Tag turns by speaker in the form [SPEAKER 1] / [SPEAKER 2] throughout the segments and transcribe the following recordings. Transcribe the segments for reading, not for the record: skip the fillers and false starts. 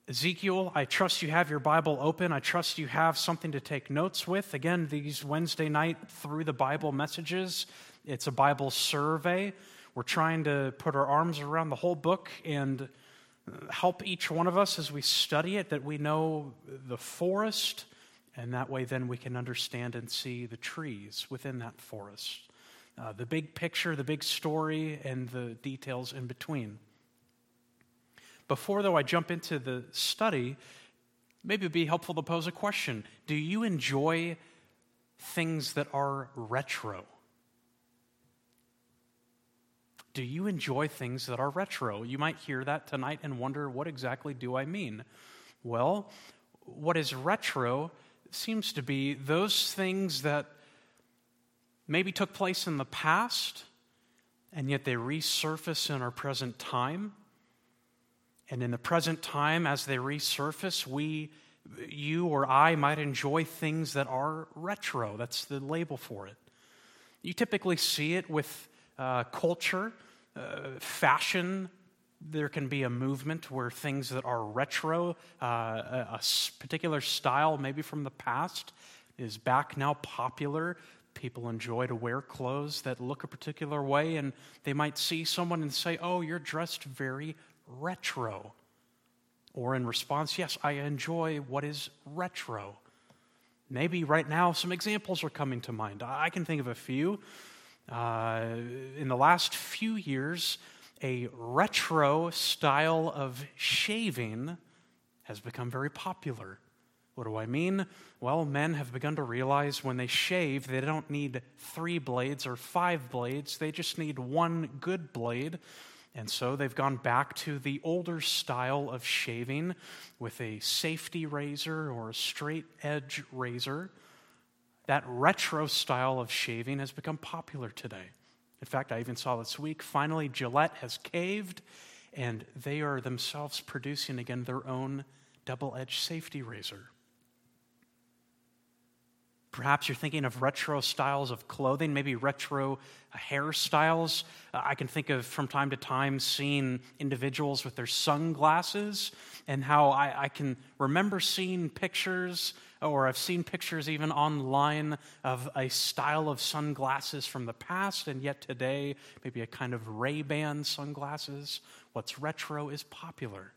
[SPEAKER 1] Ezekiel, I trust you have your Bible open. I trust you have something to take notes with. Again, these Wednesday night Through the Bible messages, it's a Bible survey. We're trying to put our arms around the whole book and help each one of us as we study it, that we know the forest, and that way then we can understand and see the trees within that forest. The big picture, the big story, and the details in between. Before, though, I jump into the study, maybe it'd be helpful to pose a question. Do you enjoy things that are retro? Do you enjoy things that are retro? You might hear that tonight and wonder, what exactly do I mean? Well, what is retro seems to be those things that maybe took place in the past, and yet they resurface in our present time. And in the present time, as they resurface, you or I might enjoy things that are retro. That's the label for it. You typically see it with culture, fashion. There can be a movement where things that are retro, a particular style maybe from the past, is back now popular. People enjoy to wear clothes that look a particular way, and they might see someone and say, "Oh, you're dressed very retro." Or in response, "Yes, I enjoy what is retro." Maybe right now some examples are coming to mind. I can think of a few. In the last few years, a retro style of shaving has become very popular. What do I mean? Well, men have begun to realize when they shave, they don't need 3 blades or 5 blades. They just need one good blade. And so they've gone back to the older style of shaving with a safety razor or a straight edge razor. That retro style of shaving has become popular today. In fact, I even saw this week, finally Gillette has caved, and they are themselves producing again their own double-edged safety razor. Perhaps you're thinking of retro styles of clothing, maybe retro hairstyles. I can think of from time to time seeing individuals with their sunglasses, and how I can remember seeing pictures, or I've seen pictures even online of a style of sunglasses from the past, and yet today, maybe a kind of Ray-Ban sunglasses. What's retro is popular.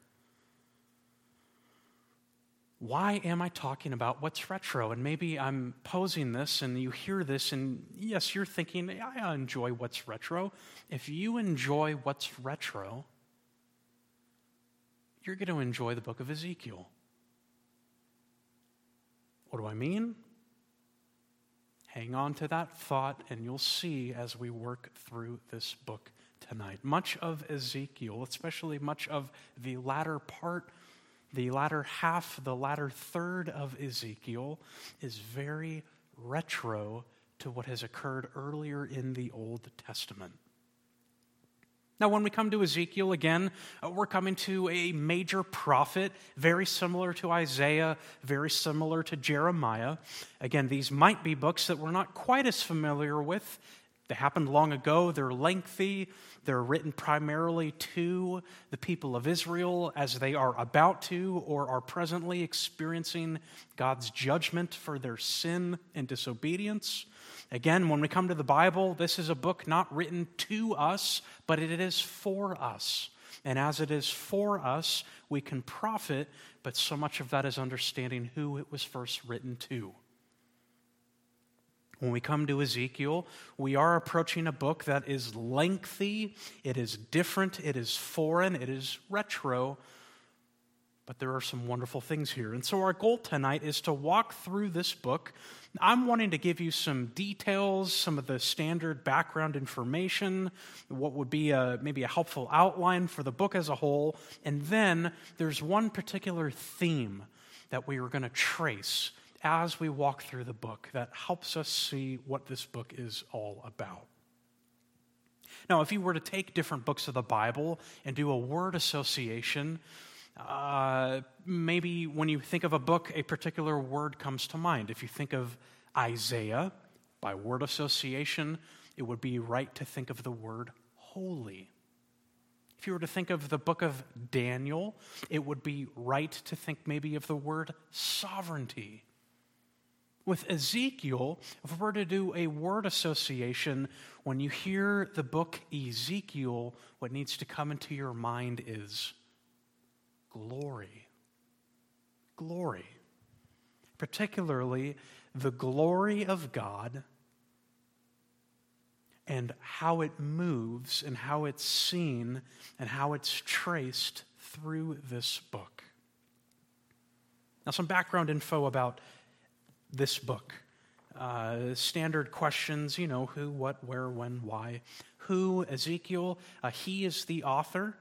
[SPEAKER 1] Why am I talking about what's retro? And maybe I'm posing this and you hear this and yes, you're thinking, I enjoy what's retro. If you enjoy what's retro, you're going to enjoy the book of Ezekiel. What do I mean? Hang on to that thought and you'll see as we work through this book tonight. Much of Ezekiel, especially much of the latter part, the latter half, the latter third of Ezekiel is very retro to what has occurred earlier in the Old Testament. Now, when we come to Ezekiel again, we're coming to a major prophet, very similar to Isaiah, very similar to Jeremiah. Again, these might be books that we're not quite as familiar with. They happened long ago. They're lengthy. They're written primarily to the people of Israel as they are about to or are presently experiencing God's judgment for their sin and disobedience. Again, when we come to the Bible, this is a book not written to us, but it is for us. And as it is for us, we can profit, but so much of that is understanding who it was first written to. When we come to Ezekiel, we are approaching a book that is lengthy, it is different, it is foreign, it is retro, but there are some wonderful things here. And so our goal tonight is to walk through this book. I'm wanting to give you some details, some of the standard background information, what would be maybe a helpful outline for the book as a whole, and then there's one particular theme that we are going to trace as we walk through the book that helps us see what this book is all about. Now, if you were to take different books of the Bible and do a word association, maybe when you think of a book, a particular word comes to mind. If you think of Isaiah, by word association, it would be right to think of the word holy. If you were to think of the book of Daniel, it would be right to think maybe of the word sovereignty. With Ezekiel, if we were to do a word association, when you hear the book Ezekiel, what needs to come into your mind is glory. Glory. Particularly the glory of God and how it moves and how it's seen and how it's traced through this book. Now, some background info about this book. Standard questions, who, what, where, when, why. Who, Ezekiel, he is the author.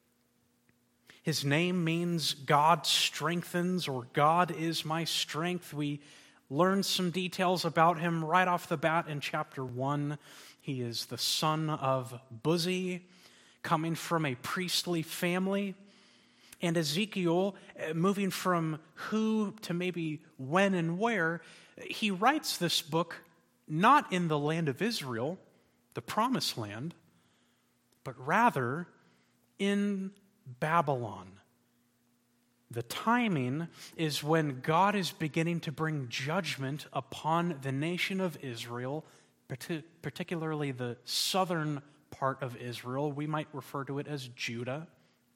[SPEAKER 1] His name means God strengthens, or God is my strength. We learn some details about him right off the bat in chapter 1. He is the son of Buzi, coming from a priestly family. And Ezekiel, moving from who to maybe when and where, he writes this book not in the land of Israel, the promised land, but rather in Babylon. The timing is when God is beginning to bring judgment upon the nation of Israel, particularly the southern part of Israel. We might refer to it as Judah.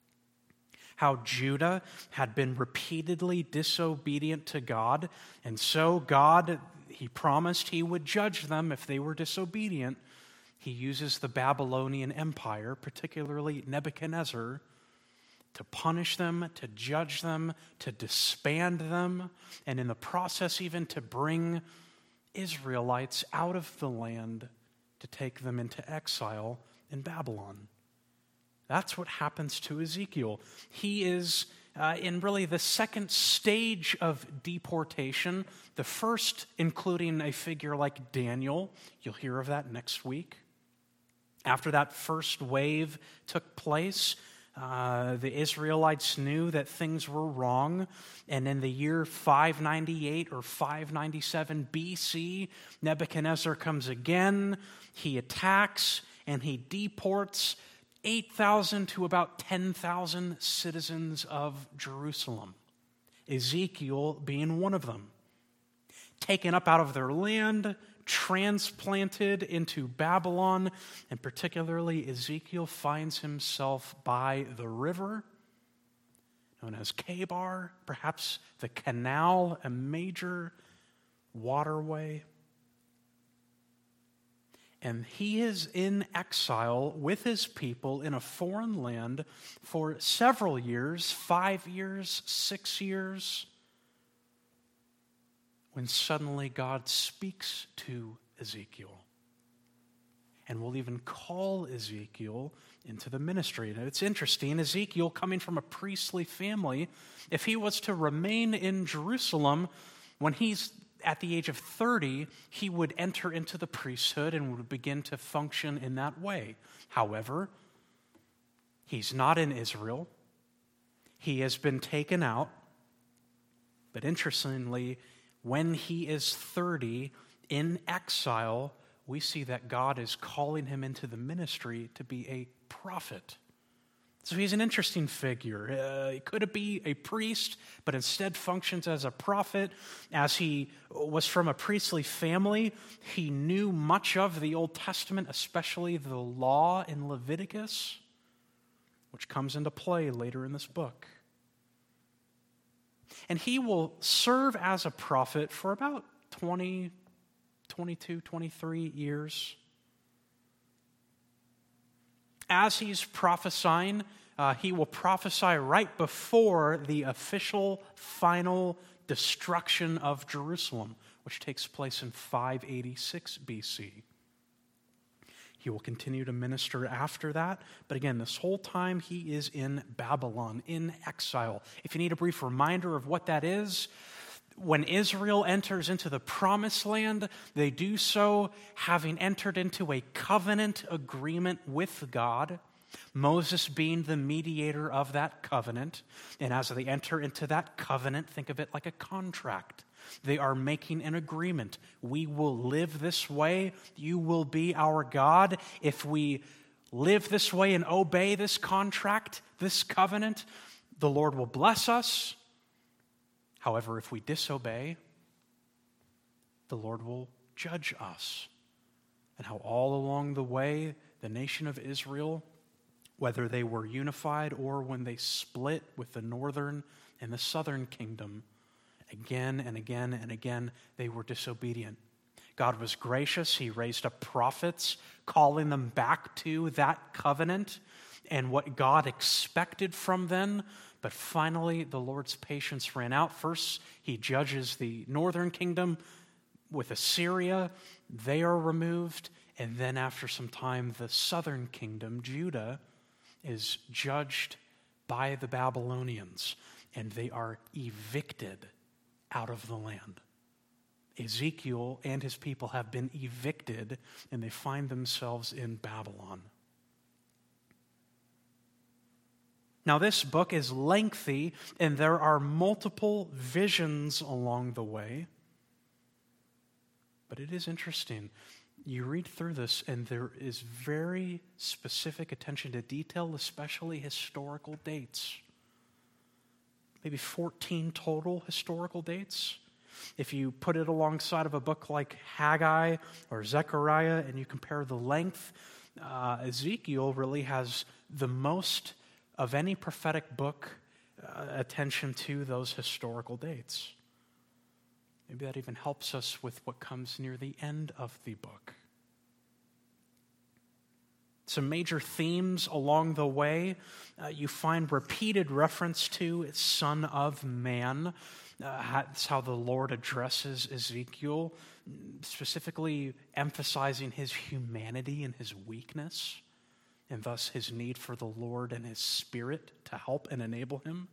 [SPEAKER 1] How Judah had been repeatedly disobedient to God, and so God, he promised he would judge them if they were disobedient. He uses the Babylonian Empire, particularly Nebuchadnezzar, to punish them, to judge them, to disband them, and in the process even to bring Israelites out of the land to take them into exile in Babylon. That's what happens to Ezekiel. He is in really the second stage of deportation, the first including a figure like Daniel. You'll hear of that next week. After that first wave took place, the Israelites knew that things were wrong, and in the year 598 or 597 BC, Nebuchadnezzar comes again. He attacks and he deports 8,000 to about 10,000 citizens of Jerusalem, Ezekiel being one of them. Taken up out of their land, transplanted into Babylon, and particularly Ezekiel finds himself by the river, known as Kebar, perhaps the canal, a major waterway. And he is in exile with his people in a foreign land for several years, 5 years, 6 years, when suddenly God speaks to Ezekiel. And will even call Ezekiel into the ministry. And it's interesting, Ezekiel, coming from a priestly family, if he was to remain in Jerusalem, when he's at the age of 30, he would enter into the priesthood and would begin to function in that way. However, he's not in Israel. He has been taken out. But interestingly, when he is 30 in exile, we see that God is calling him into the ministry to be a prophet. So he's an interesting figure. Could it be a priest, but instead functions as a prophet? As he was from a priestly family, he knew much of the Old Testament, especially the law in Leviticus, which comes into play later in this book. And he will serve as a prophet for about 20, 22, 23 years. As he's prophesying, he will prophesy right before the official final destruction of Jerusalem, which takes place in 586 BC. He will continue to minister after that, but again, this whole time he is in Babylon, in exile. If you need a brief reminder of what that is, when Israel enters into the promised land, they do so having entered into a covenant agreement with God, Moses being the mediator of that covenant. And as they enter into that covenant, think of it like a contract. They are making an agreement. We will live this way. You will be our God. If we live this way and obey this contract, this covenant, the Lord will bless us. However, if we disobey, the Lord will judge us. And how all along the way, the nation of Israel, whether they were unified or when they split with the northern and the southern kingdom, again and again and again, they were disobedient. God was gracious. He raised up prophets, calling them back to that covenant and what God expected from them. But finally, the Lord's patience ran out. First, he judges the northern kingdom with Assyria. They are removed. And then after some time, the southern kingdom, Judah, is judged by the Babylonians. And they are evicted out of the land. Ezekiel and his people have been evicted, and they find themselves in Babylon. Now, this book is lengthy, and there are multiple visions along the way. But it is interesting. You read through this, and there is very specific attention to detail, especially historical dates. Maybe 14 total historical dates. If you put it alongside of a book like Haggai or Zechariah and you compare the length, Ezekiel really has the most of any prophetic book attention to those historical dates. Maybe that even helps us with what comes near the end of the book. Some major themes along the way. You find repeated reference to Son of Man. That's how the Lord addresses Ezekiel, specifically emphasizing his humanity and his weakness, and thus his need for the Lord and his Spirit to help and enable him.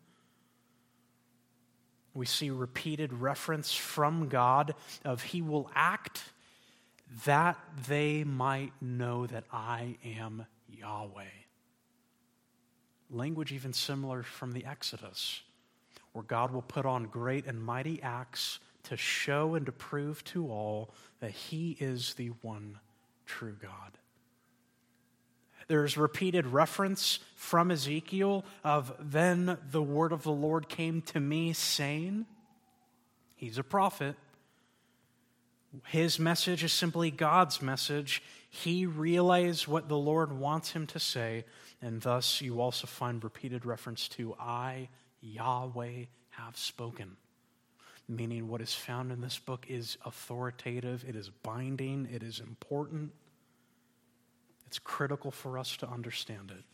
[SPEAKER 1] We see repeated reference from God of he will act that they might know that I am Yahweh. Language even similar from the Exodus, where God will put on great and mighty acts to show and to prove to all that he is the one true God. There's repeated reference from Ezekiel of then the word of the Lord came to me saying, he's a prophet. His message is simply God's message. He relays what the Lord wants him to say, and thus you also find repeated reference to I, Yahweh, have spoken. Meaning what is found in this book is authoritative, it is binding, it is important. It's critical for us to understand it.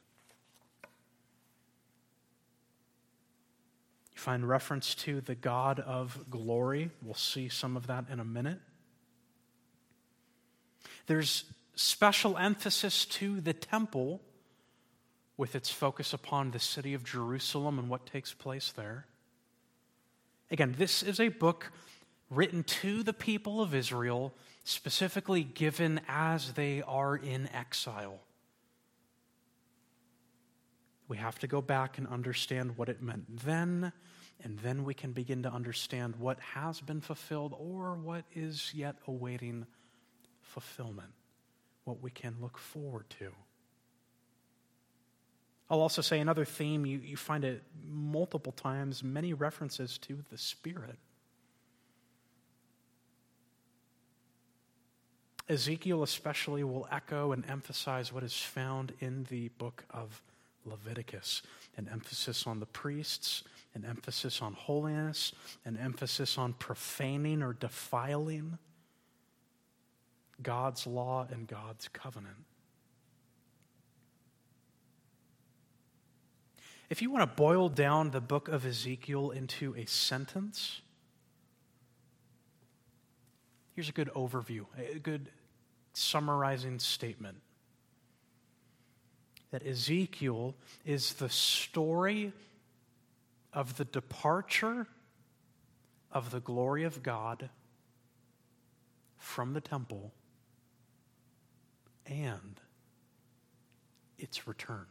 [SPEAKER 1] You find reference to the God of glory. We'll see some of that in a minute. There's special emphasis to the temple with its focus upon the city of Jerusalem and what takes place there. Again, this is a book written to the people of Israel, specifically given as they are in exile. We have to go back and understand what it meant then, and then we can begin to understand what has been fulfilled or what is yet awaiting fulfillment, what we can look forward to. I'll also say another theme, you find it multiple times, many references to the Spirit. Ezekiel especially will echo and emphasize what is found in the book of Leviticus. An emphasis on the priests, an emphasis on holiness, an emphasis on profaning or defiling God's law and God's covenant. If you want to boil down the book of Ezekiel into a sentence, here's a good overview, a good summarizing statement. That Ezekiel is the story of the departure of the glory of God from the temple and its return.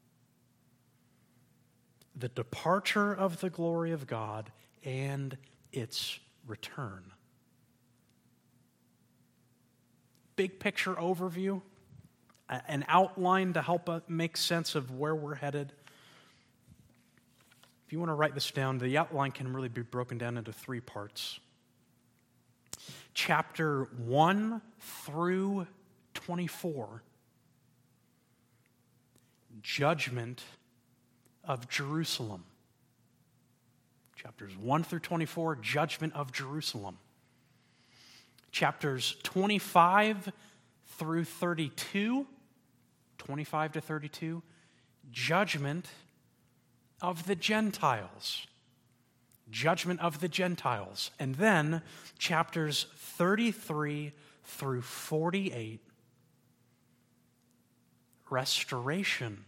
[SPEAKER 1] The departure of the glory of God and its return. Big picture overview. an outline to help us make sense of where we're headed. If you want to write this down, the outline can really be broken down into 3 parts. Chapter 1 through 24, judgment of Jerusalem. Chapters 1 through 24, judgment of Jerusalem. Chapters 25 through 32, 25 to 32, judgment of the Gentiles. Judgment of the Gentiles. And then chapters 33 through 48, restoration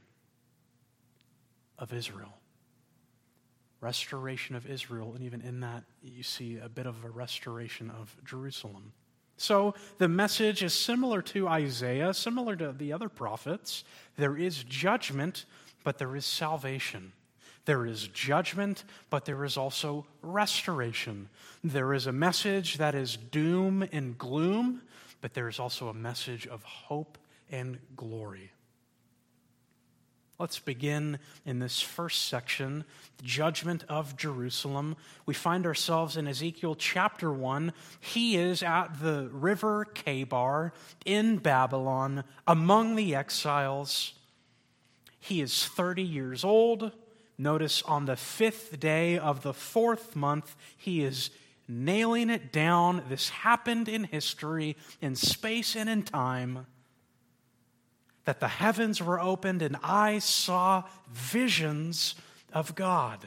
[SPEAKER 1] of Israel. Restoration of Israel, and even in that, you see a bit of a restoration of Jerusalem. So the message is similar to Isaiah, similar to the other prophets. There is judgment, but there is salvation. There is judgment, but there is also restoration. There is a message that is doom and gloom, but there is also a message of hope and glory. Let's begin in this first section, judgment of Jerusalem. We find ourselves in Ezekiel chapter 1. He is at the river Chebar in Babylon among the exiles. He is 30 years old. Notice on the 5th day of the 4th month, he is nailing it down. This happened in history, in space and in time, that the heavens were opened and I saw visions of God.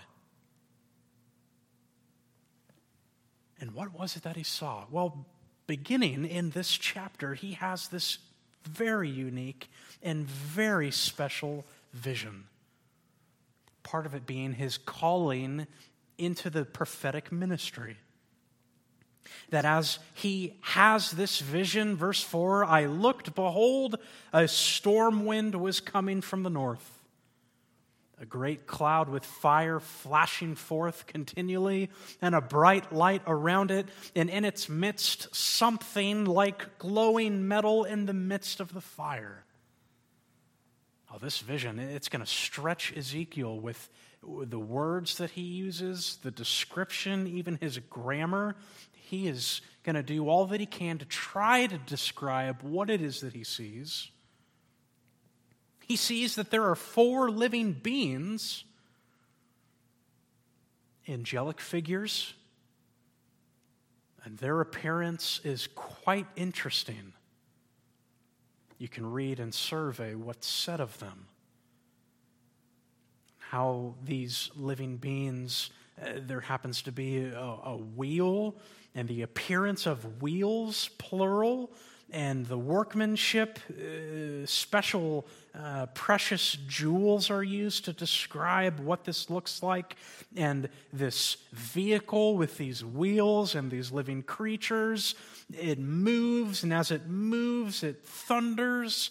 [SPEAKER 1] And what was it that he saw? Well, beginning in this chapter, he has this very unique and very special vision. Part of it being his calling into the prophetic ministry. That as he has this vision, verse 4, I looked, behold, a storm wind was coming from the north. A great cloud with fire flashing forth continually, and a bright light around it, and in its midst something like glowing metal in the midst of the fire. Oh, this vision, it's going to stretch Ezekiel with the words that he uses, the description, even his grammar. He is going to do all that he can to try to describe what it is that he sees. He sees that there are 4 living beings, angelic figures, and their appearance is quite interesting. You can read and survey what's said of them. How these living beings, there happens to be a wheel, and the appearance of wheels, plural, and the workmanship, special precious jewels are used to describe what this looks like. And this vehicle with these wheels and these living creatures, it moves, and as it moves, it thunders.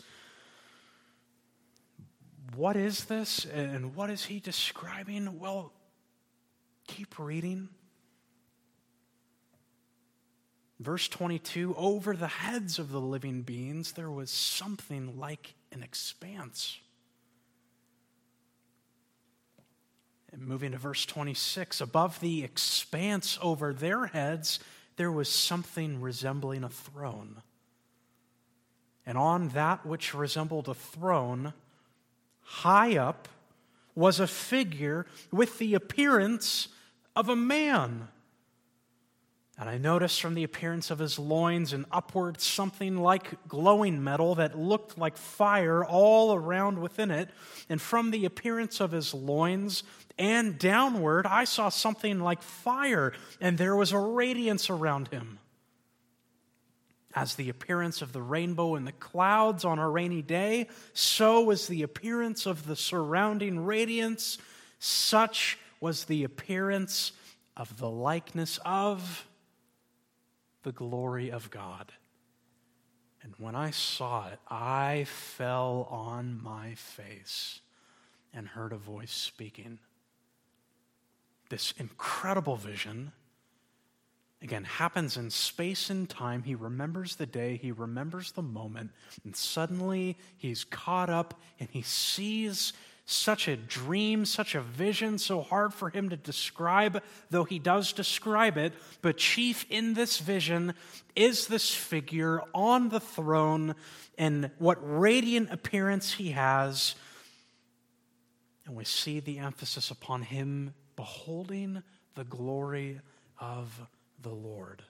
[SPEAKER 1] What is this, and what is he describing? Well, keep reading. Verse 22, over the heads of the living beings, there was something like an expanse. And moving to verse 26, above the expanse over their heads, there was something resembling a throne. And on that which resembled a throne, high up, was a figure with the appearance of a man. And I noticed from the appearance of his loins and upward something like glowing metal that looked like fire all around within it. And from the appearance of his loins and downward, I saw something like fire, and there was a radiance around him. As the appearance of the rainbow in the clouds on a rainy day, so was the appearance of the surrounding radiance. Such was the appearance of the likeness of the glory of God. And when I saw it, I fell on my face and heard a voice speaking. This incredible vision. again, happens in space and time. He remembers the day, he remembers the moment, and suddenly he's caught up and he sees such a dream, such a vision, so hard for him to describe, though he does describe it. But chief in this vision is this figure on the throne, and what radiant appearance he has. And we see the emphasis upon him beholding the glory of the Lord.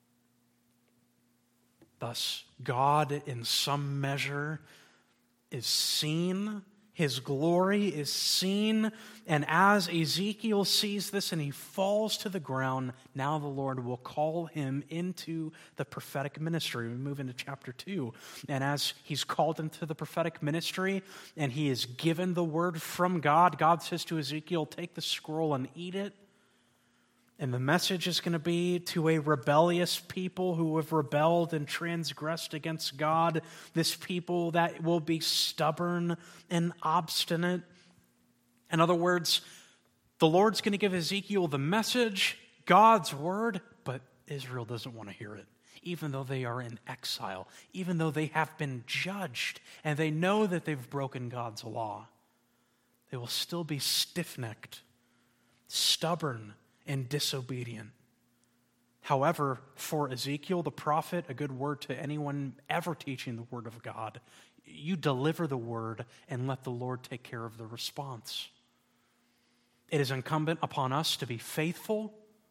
[SPEAKER 1] Thus, God in some measure is seen. His glory is seen, and as Ezekiel sees this and he falls to the ground, now the Lord will call him into the prophetic ministry. We move into chapter 2, and as he's called into the prophetic ministry and he is given the word from God, God says to Ezekiel, take the scroll and eat it. And the message is going to be to a rebellious people who have rebelled and transgressed against God, this people that will be stubborn and obstinate. In other words, the Lord's going to give Ezekiel the message, God's word, but Israel doesn't want to hear it, even though they are in exile, even though they have been judged and they know that they've broken God's law. They will still be stiff-necked, stubborn, and disobedient. However, for Ezekiel the prophet, a good word to anyone ever teaching the word of God, you deliver the word and let the Lord take care of the response. It is incumbent upon us to be faithful.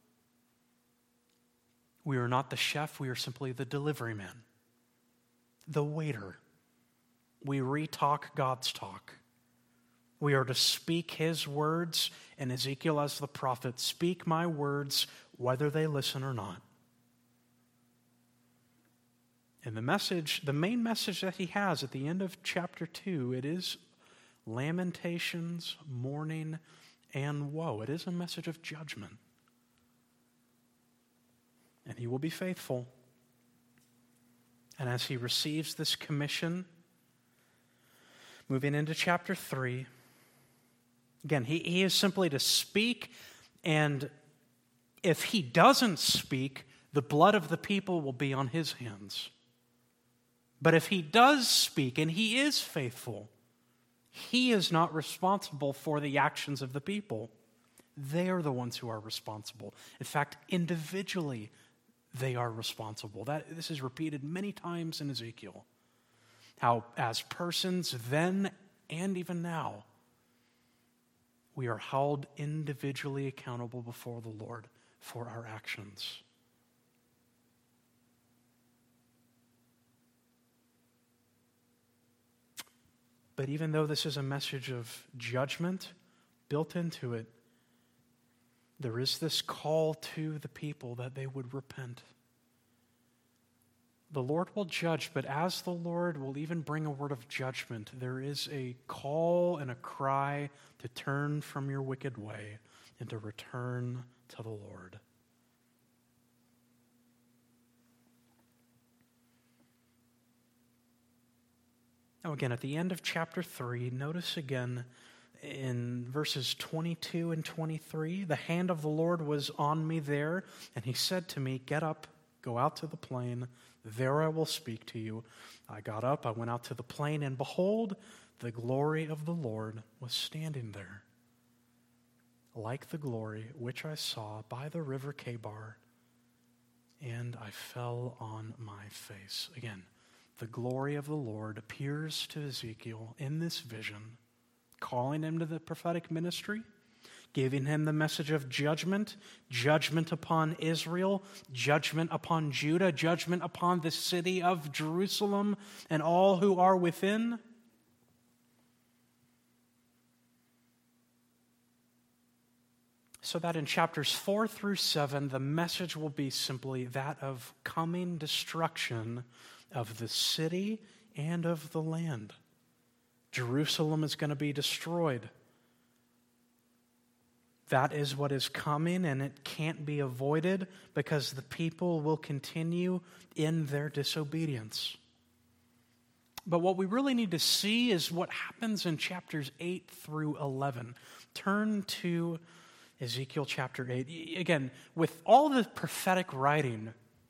[SPEAKER 1] We are not the chef, we are simply the delivery man, the waiter. We re-talk God's talk. We are to speak his words, and Ezekiel as the prophet, speak my words whether they listen or not. And the main message that he has at the end of chapter 2, it is lamentations, mourning, and woe. It is a message of judgment. And he will be faithful. And as he receives this commission, moving into chapter 3, again, he is simply to speak, and if he doesn't speak, the blood of the people will be on his hands. But if he does speak, and he is faithful, he is not responsible for the actions of the people. They are the ones who are responsible. In fact, individually, they are responsible. This is repeated many times in Ezekiel. How as persons then and even now, we are held individually accountable before the Lord for our actions. But even though this is a message of judgment built into it, there is this call to the people that they would repent. The Lord will judge, but as the Lord will even bring a word of judgment, there is a call and a cry to turn from your wicked way and to return to the Lord. Now again, at the end of chapter 3, notice again in verses 22 and 23, the hand of the Lord was on me there, and he said to me, get up, go out to the plain, there I will speak to you. I got up, I went out to the plain, and behold, the glory of the Lord was standing there, like the glory which I saw by the river Chebar, and I fell on my face. Again, the glory of the Lord appears to Ezekiel in this vision, calling him to the prophetic ministry, giving him the message of judgment, judgment upon Israel, judgment upon Judah, judgment upon the city of Jerusalem and all who are within. So that in chapters 4 through 7, the message will be simply that of coming destruction of the city and of the land. Jerusalem is going to be destroyed. That is what is coming, and it can't be avoided because the people will continue in their disobedience. But what we really need to see is what happens in chapters 8 through 11. Turn to Ezekiel chapter 8. Again, with all the prophetic writing,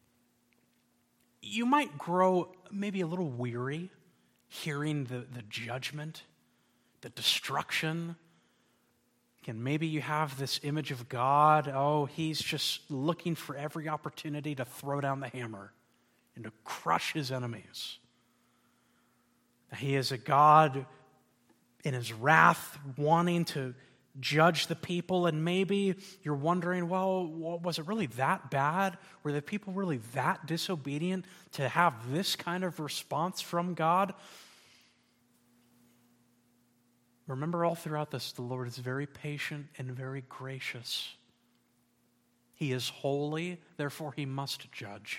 [SPEAKER 1] you might grow maybe a little weary hearing the judgment, the destruction. Again, maybe you have this image of God, he's just looking for every opportunity to throw down the hammer and to crush his enemies. He is a God in his wrath wanting to judge the people, and maybe you're wondering, well, was it really that bad? Were the people really that disobedient to have this kind of response from God? Remember, all throughout this, the Lord is very patient and very gracious. He is holy, therefore he must judge.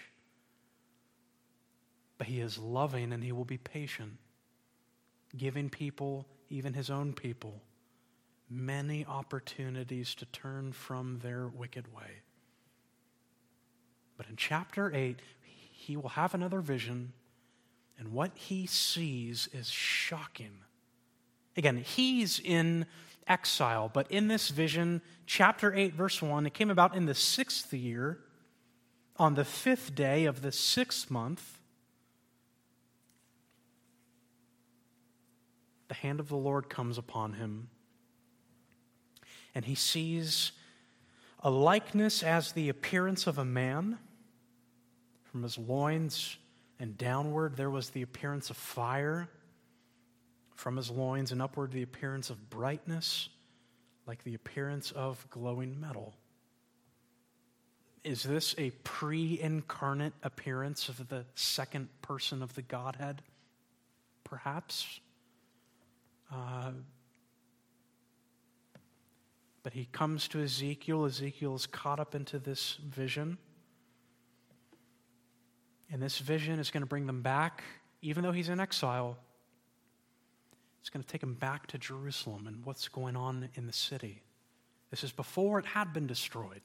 [SPEAKER 1] But he is loving and he will be patient, giving people, even his own people, many opportunities to turn from their wicked way. But in chapter 8, he will have another vision, and what he sees is shocking. Again, he's in exile, but in this vision, chapter 8, verse 1, it came about in the 6th year, on the 5th day of the 6th month, the hand of the Lord comes upon him, and he sees a likeness as the appearance of a man. From his loins and downward there was the appearance of fire. From his loins and upward the appearance of brightness, like the appearance of glowing metal. Is this a pre-incarnate appearance of the second person of the Godhead? Perhaps. But he comes to Ezekiel. Ezekiel is caught up into this vision. And this vision is going to bring them back, even though he's in exile. It's going to take him back to Jerusalem and what's going on in the city. This is before it had been destroyed.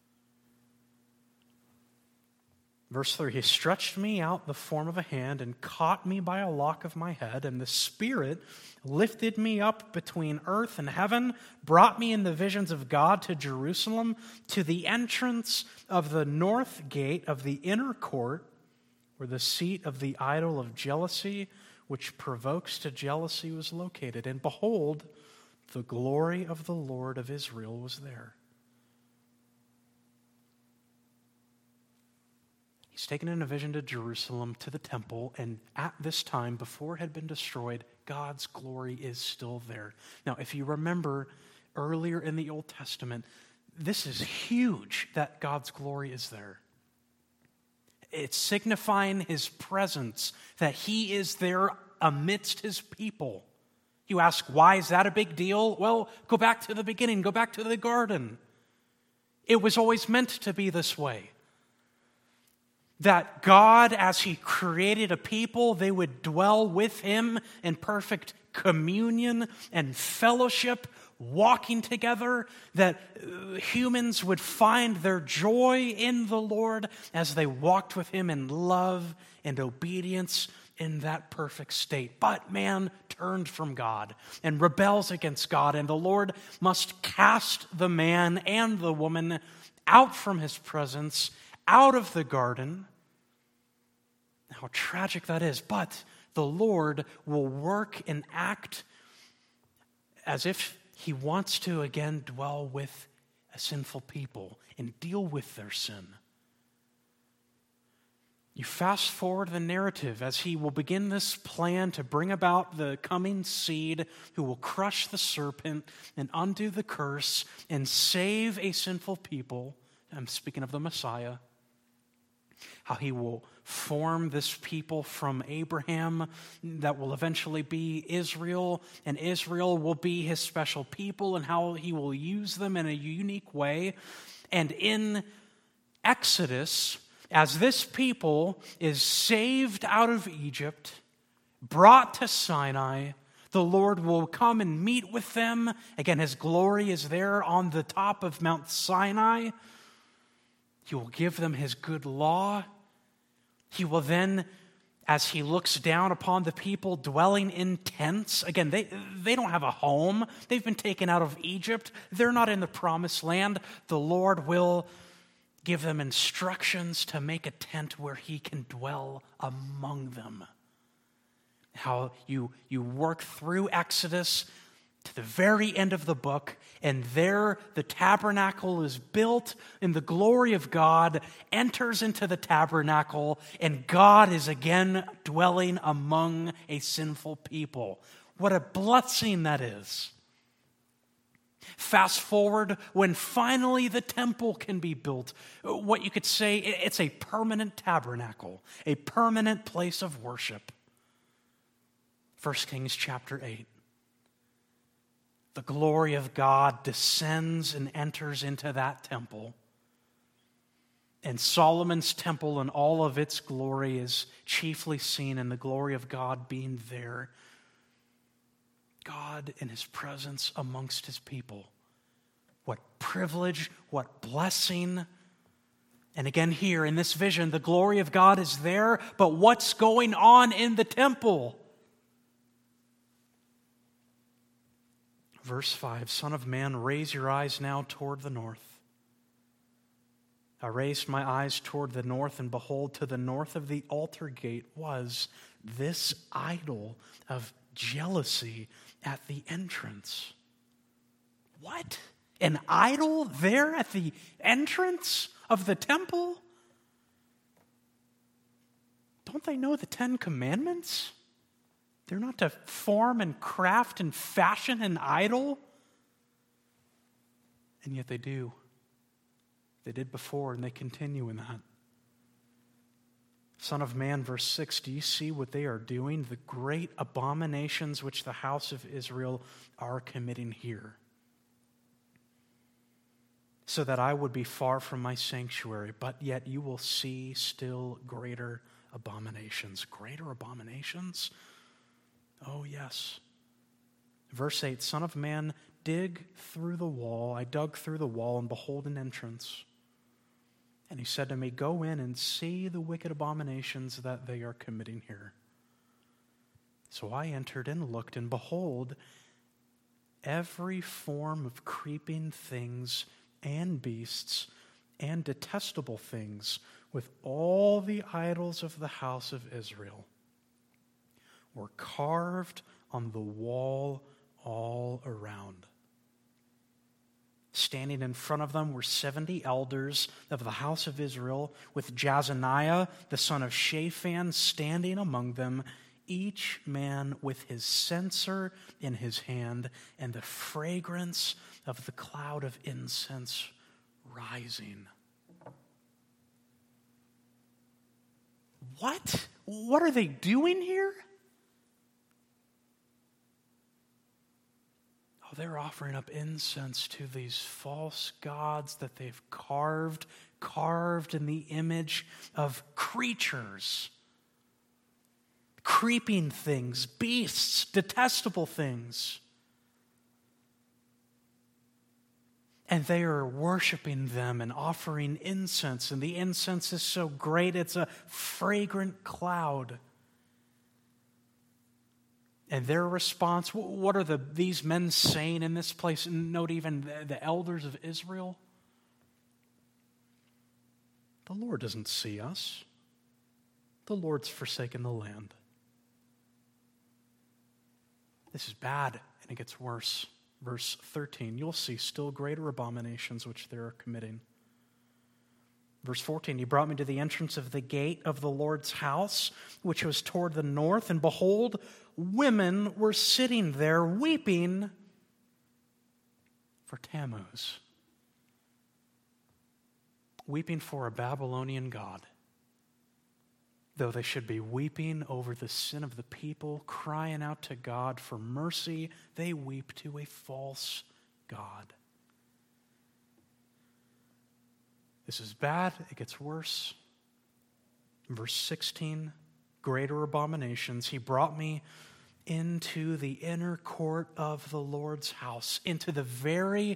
[SPEAKER 1] Verse 3, he stretched me out the form of a hand and caught me by a lock of my head, and the Spirit lifted me up between earth and heaven, brought me in the visions of God to Jerusalem, to the entrance of the north gate of the inner court, where the seat of the idol of jealousy, which provokes to jealousy, was located. And behold, the glory of the Lord of Israel was there. He's taken in a vision to Jerusalem, to the temple, and at this time, before it had been destroyed, God's glory is still there. Now, if you remember earlier in the Old Testament, this is huge that God's glory is there. It's signifying his presence, that he is there amidst his people. You ask, why is that a big deal? Well, go back to the beginning, go back to the garden. It was always meant to be this way. That God, as he created a people, they would dwell with him in perfect communion and fellowship, walking together, that humans would find their joy in the Lord as they walked with him in love and obedience in that perfect state. But man turned from God and rebels against God, and the Lord must cast the man and the woman out from his presence, out of the garden. How tragic that is. But the Lord will work and act as if he wants to again dwell with a sinful people and deal with their sin. You fast forward the narrative as he will begin this plan to bring about the coming seed who will crush the serpent and undo the curse and save a sinful people. I'm speaking of the Messiah. How he will form this people from Abraham that will eventually be Israel, and Israel will be his special people, and how he will use them in a unique way. And in Exodus, as this people is saved out of Egypt, brought to Sinai, the Lord will come and meet with them. Again, his glory is there on the top of Mount Sinai. He will give them his good law. He will then as he looks down upon the people dwelling in tents. Again, they don't have a home. They've been taken out of Egypt. They're not in the promised land. The Lord will give them instructions to make a tent where he can dwell among them. How you work through Exodus to the very end of the book, and there the tabernacle is built, and the glory of God enters into the tabernacle, and God is again dwelling among a sinful people. What a blessing that is. Fast forward when finally the temple can be built. What you could say, it's a permanent tabernacle, a permanent place of worship. 1 Kings chapter 8. The glory of God descends and enters into that temple. And Solomon's temple and all of its glory is chiefly seen in the glory of God being there. God in his presence amongst his people. What privilege, what blessing. And again here in this vision, the glory of God is there, but what's going on in the temple? Verse 5, Son of man, raise your eyes now toward the north. I raised my eyes toward the north, and behold, to the north of the altar gate was this idol of jealousy at the entrance. What? An idol there at the entrance of the temple? Don't they know the 10 Commandments? They're not to form and craft and fashion an idol. And yet they do. They did before, and they continue in that. Son of man, verse 6, do you see what they are doing? The great abominations which the house of Israel are committing here. So that I would be far from my sanctuary, but yet you will see still greater abominations. Greater abominations? Oh, yes. Verse 8, Son of man, dig through the wall. I dug through the wall, and behold an entrance. And he said to me, go in and see the wicked abominations that they are committing here. So I entered and looked, and behold, every form of creeping things and beasts and detestable things with all the idols of the house of Israel were carved on the wall all around. Standing in front of them were 70 elders of the house of Israel, with Jazaniah, the son of Shaphan, standing among them, each man with his censer in his hand, and the fragrance of the cloud of incense rising. What? What are they doing here? Oh, they're offering up incense to these false gods that they've carved in the image of creatures, creeping things, beasts, detestable things. And they are worshiping them and offering incense. And the incense is so great, it's a fragrant cloud. And their response, what are these men saying in this place? Note even the elders of Israel. The Lord doesn't see us. The Lord's forsaken the land. This is bad, and it gets worse. Verse 13, you'll see still greater abominations which they are committing. Verse 14, he brought me to the entrance of the gate of the Lord's house, which was toward the north, and behold, women were sitting there weeping for Tammuz. Weeping for a Babylonian god. Though they should be weeping over the sin of the people, crying out to God for mercy, they weep to a false god. This is bad. It gets worse. Verse 16, greater abominations. He brought me into the inner court of the Lord's house, into the very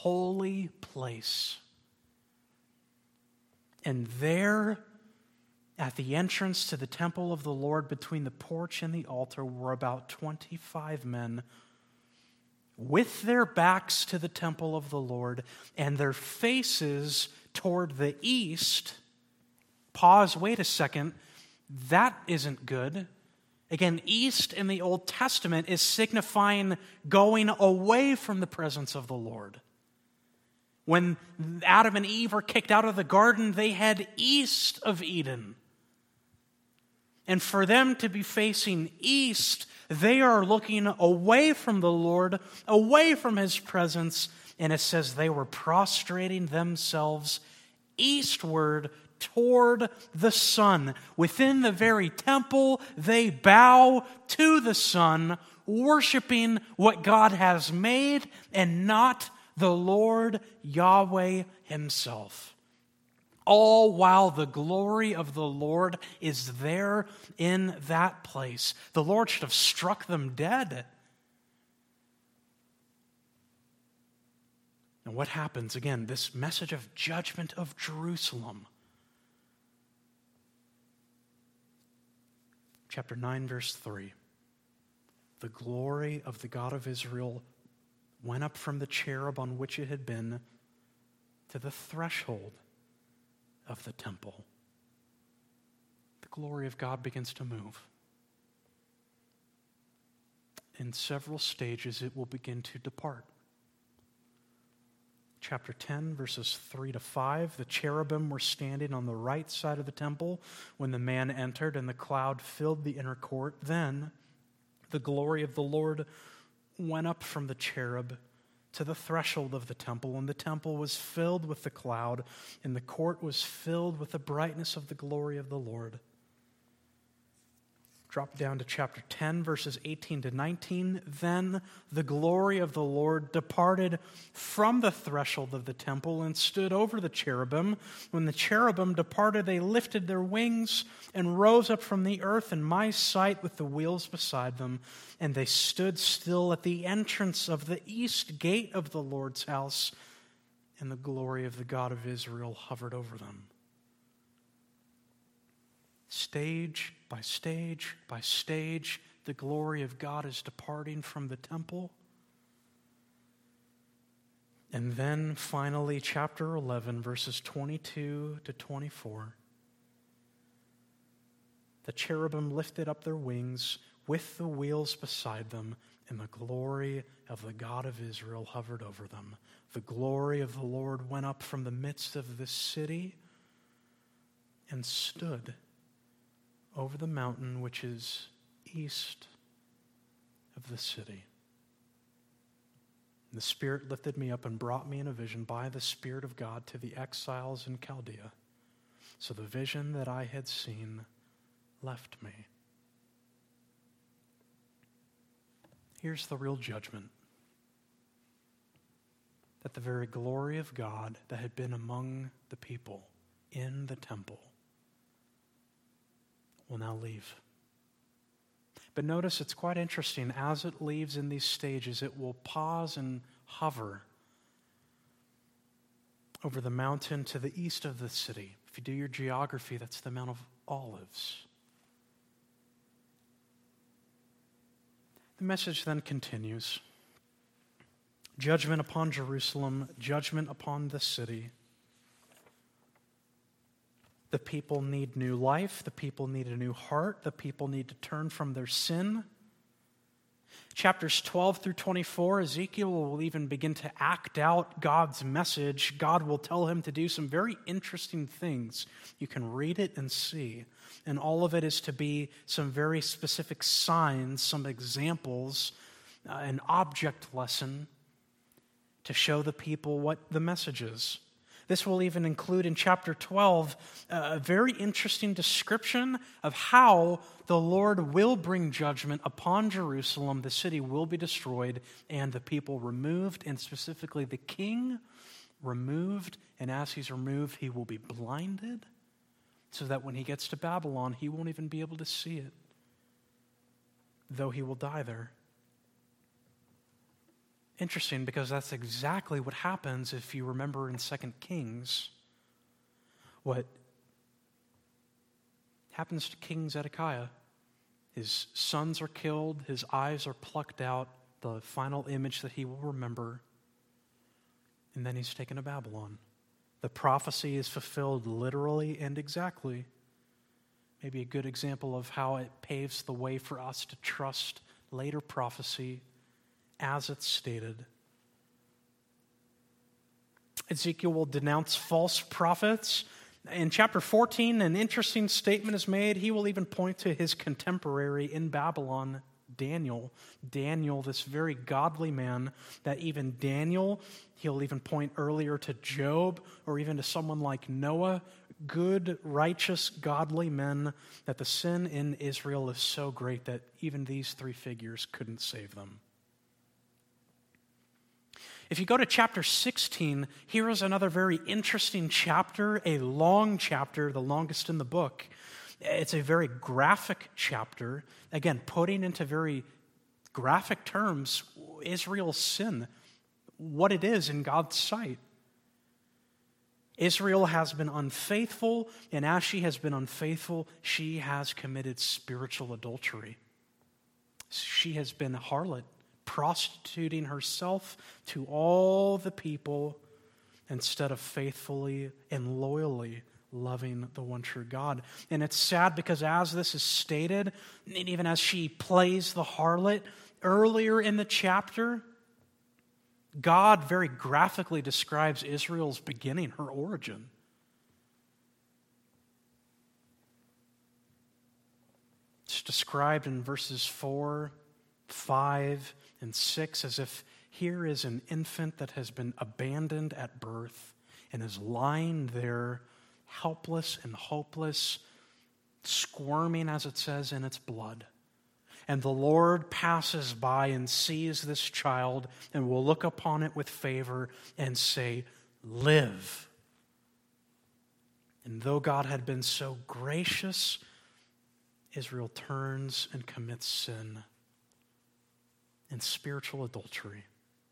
[SPEAKER 1] holy place. And there At the entrance to the temple of the Lord between the porch and the altar were about 25 men with their backs to the temple of the Lord and their faces toward the east. Pause, wait a second. That isn't good. Again, east in the Old Testament is signifying going away from the presence of the Lord. When Adam and Eve were kicked out of the garden, they head east of Eden. And for them to be facing east, they are looking away from the Lord, away from His presence, and it says they were prostrating themselves eastward toward the sun. Within the very temple, they bow to the sun, worshiping what God has made and not the Lord Yahweh Himself. All while the glory of the Lord is there in that place. The Lord should have struck them dead. And what happens? Again, this message of judgment of Jerusalem. Chapter 9, verse 3. The glory of the God of Israel went up from the cherub on which it had been to the threshold of the temple. The glory of God begins to move. In several stages, it will begin to depart. Chapter 10, verses 3 to 5, the cherubim were standing on the right side of the temple when the man entered, and the cloud filled the inner court. Then the glory of the Lord went up from the cherub to the threshold of the temple, and the temple was filled with the cloud, and the court was filled with the brightness of the glory of the Lord. Drop down to chapter 10, verses 18 to 19. Then the glory of the Lord departed from the threshold of the temple and stood over the cherubim. When the cherubim departed, they lifted their wings and rose up from the earth in my sight with the wheels beside them. And they stood still at the entrance of the east gate of the Lord's house, and the glory of the God of Israel hovered over them. Stage by stage by stage, the glory of God is departing from the temple. And then finally, chapter 11, verses 22 to 24. The cherubim lifted up their wings with the wheels beside them, and the glory of the God of Israel hovered over them. The glory of the Lord went up from the midst of the city and stood over the mountain which is east of the city. And the Spirit lifted me up and brought me in a vision by the Spirit of God to the exiles in Chaldea. So the vision that I had seen left me. Here's the real judgment. That the very glory of God that had been among the people in the temple will now leave. But notice it's quite interesting. As it leaves in these stages, it will pause and hover over the mountain to the east of the city. If you do your geography, that's the Mount of Olives. The message then continues. Judgment upon Jerusalem, judgment upon the city. The people need new life. The people need a new heart. The people need to turn from their sin. Chapters 12 through 24, Ezekiel will even begin to act out God's message. God will tell him to do some very interesting things. You can read it and see. And all of it is to be some very specific signs, some examples, an object lesson to show the people what the message is. This will even include in chapter 12 a very interesting description of how the Lord will bring judgment upon Jerusalem. The city will be destroyed and the people removed, and specifically the king removed. And as he's removed, he will be blinded so that when he gets to Babylon, he won't even be able to see it, though he will die there. Interesting, because that's exactly what happens if you remember in 2 Kings, what happens to King Zedekiah. His sons are killed, his eyes are plucked out, the final image that he will remember, and then he's taken to Babylon. The prophecy is fulfilled literally and exactly. Maybe a good example of how it paves the way for us to trust later prophecy as it's stated. Ezekiel will denounce false prophets. In chapter 14, an interesting statement is made. He will even point to his contemporary in Babylon, Daniel. Daniel, this very godly man, that even Daniel, he'll even point earlier to Job or even to someone like Noah, good, righteous, godly men, that the sin in Israel is so great that even these three figures couldn't save them. If you go to chapter 16, here is another very interesting chapter, a long chapter, the longest in the book. It's a very graphic chapter, again, putting into very graphic terms Israel's sin, what it is in God's sight. Israel has been unfaithful, and as she has been unfaithful, she has committed spiritual adultery. She has been a harlot, prostituting herself to all the people instead of faithfully and loyally loving the one true God. And it's sad because as this is stated, and even as she plays the harlot, earlier in the chapter, God very graphically describes Israel's beginning, her origin. It's described in verses 4, 5, and 6 as if here is an infant that has been abandoned at birth and is lying there helpless and hopeless, squirming, as it says, in its blood. And the Lord passes by and sees this child and will look upon it with favor and say, "Live." And though God had been so gracious, Israel turns and commits sin and spiritual adultery.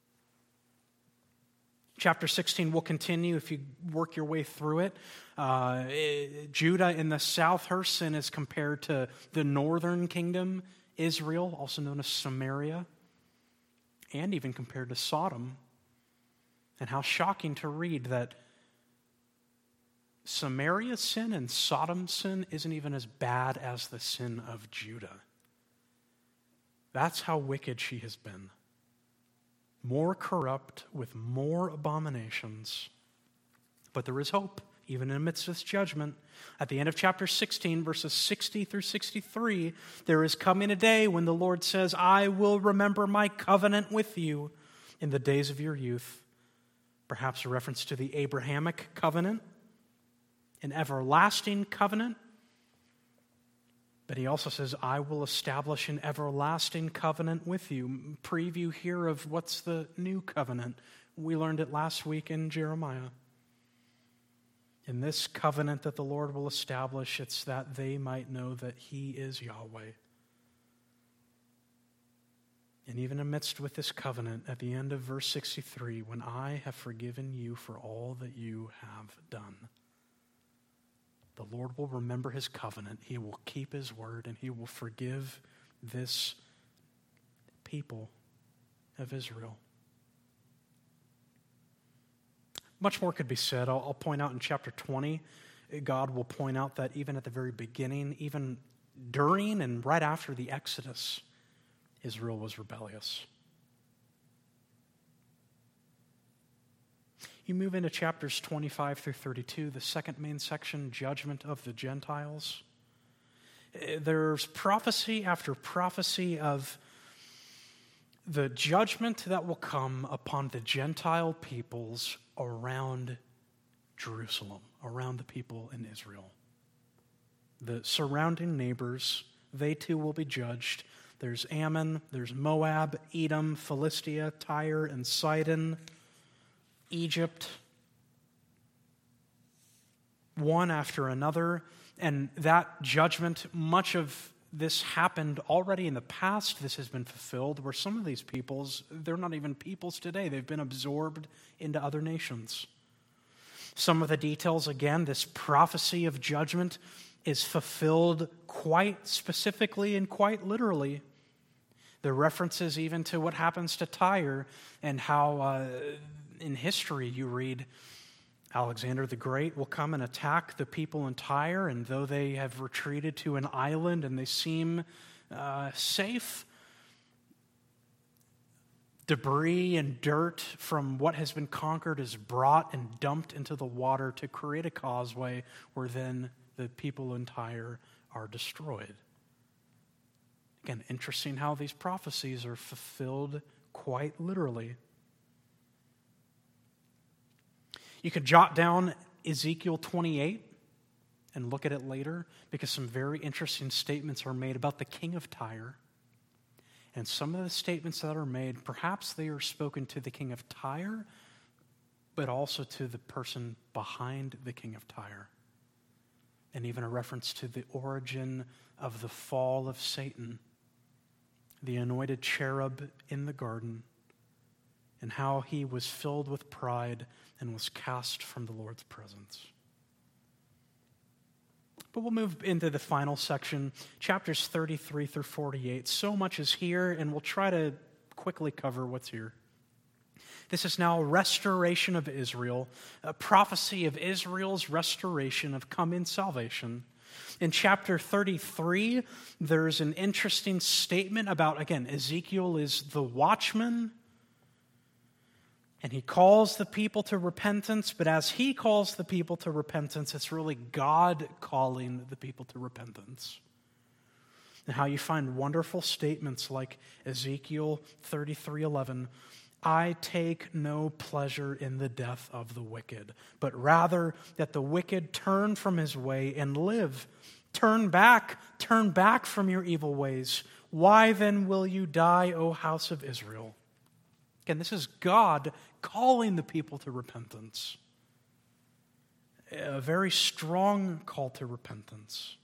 [SPEAKER 1] Chapter 16 will continue if you work your way through it. Judah in the south, her sin is compared to the northern kingdom, Israel, also known as Samaria, and even compared to Sodom. And how shocking to read that Samaria's sin and Sodom's sin isn't even as bad as the sin of Judah. That's how wicked she has been. More corrupt, with more abominations. But there is hope, even amidst this judgment. At the end of chapter 16, verses 60 through 63, there is coming a day when the Lord says, "I will remember my covenant with you in the days of your youth." Perhaps a reference to the Abrahamic covenant, an everlasting covenant. But he also says, "I will establish an everlasting covenant with you." Preview here of what's the new covenant. We learned it last week in Jeremiah. In this covenant that the Lord will establish, it's that they might know that He is Yahweh. And even amidst with this covenant, at the end of verse 63, "When I have forgiven you for all that you have done," the Lord will remember His covenant. He will keep His word, and He will forgive this people of Israel. Much more could be said. I'll point out in chapter 20, God will point out that even at the very beginning, even during and right after the Exodus, Israel was rebellious. You move into chapters 25 through 32, the second main section, judgment of the Gentiles. There's prophecy after prophecy of the judgment that will come upon the Gentile peoples around Jerusalem, around the people in Israel. The surrounding neighbors, they too will be judged. There's Ammon, there's Moab, Edom, Philistia, Tyre, and Sidon, Egypt, one after another. And that judgment, much of this happened already in the past. This has been fulfilled, where some of these peoples, they're not even peoples today. They've been absorbed into other nations. Some of the details, again, this prophecy of judgment is fulfilled quite specifically and quite literally. The references even to what happens to Tyre and how in history you read Alexander the Great will come and attack the people in Tyre, and though they have retreated to an island and they seem safe, debris and dirt from what has been conquered is brought and dumped into the water to create a causeway where then the people in Tyre are destroyed. Again, interesting how these prophecies are fulfilled quite literally. You could jot down Ezekiel 28 and look at it later, because some very interesting statements are made about the king of Tyre. And some of the statements that are made, perhaps they are spoken to the king of Tyre, but also to the person behind the king of Tyre. And even a reference to the origin of the fall of Satan, the anointed cherub in the garden, and how he was filled with pride and was cast from the Lord's presence. But we'll move into the final section, chapters 33 through 48. So much is here, and we'll try to quickly cover what's here. This is now a restoration of Israel, a prophecy of Israel's restoration of coming salvation. In chapter 33, there's an interesting statement about, again, Ezekiel is the watchman, and he calls the people to repentance, but as he calls the people to repentance, it's really God calling the people to repentance. And how you find wonderful statements like Ezekiel 33:11, I take no pleasure in the death of the wicked, but rather that the wicked turn from his way and live. Turn back from your evil ways. Why then will you die, O house of Israel? Again, this is God calling the people to repentance. A very strong call to repentance.